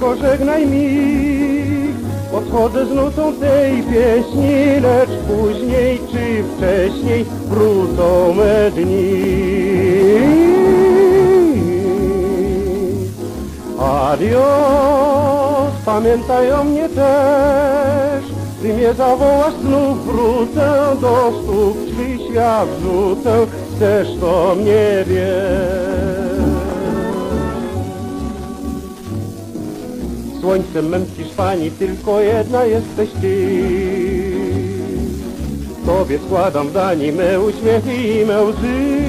pożegnaj mi. Odchodzę z nutą tej pieśni, lecz później czy wcześniej wrócą me dni. Adios, pamiętaj o mnie też. Gdy mnie zawołasz, znów wrócę, do stóp Twych świat rzucę, chcesz to mnie wiesz. Słońcem mem w Hiszpanii tylko jedna jesteś Ty. Tobie składam w dani me uśmiechy i me łzy.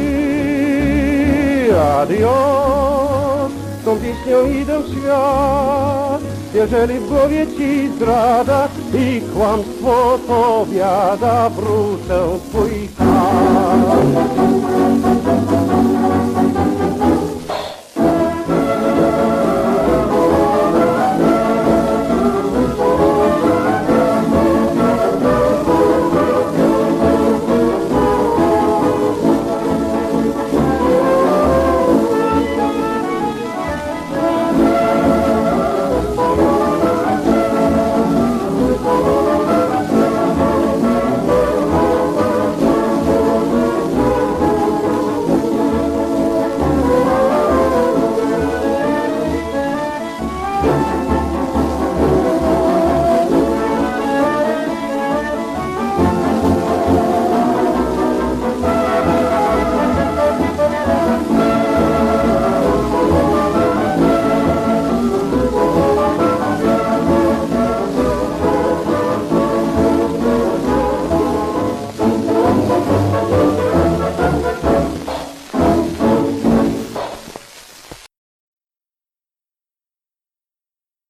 Adios, tą pieśnią idę w świat. Jeżeli w głowie Ci zdrada i kłamstwo to biada, wrócę w Twój kraj.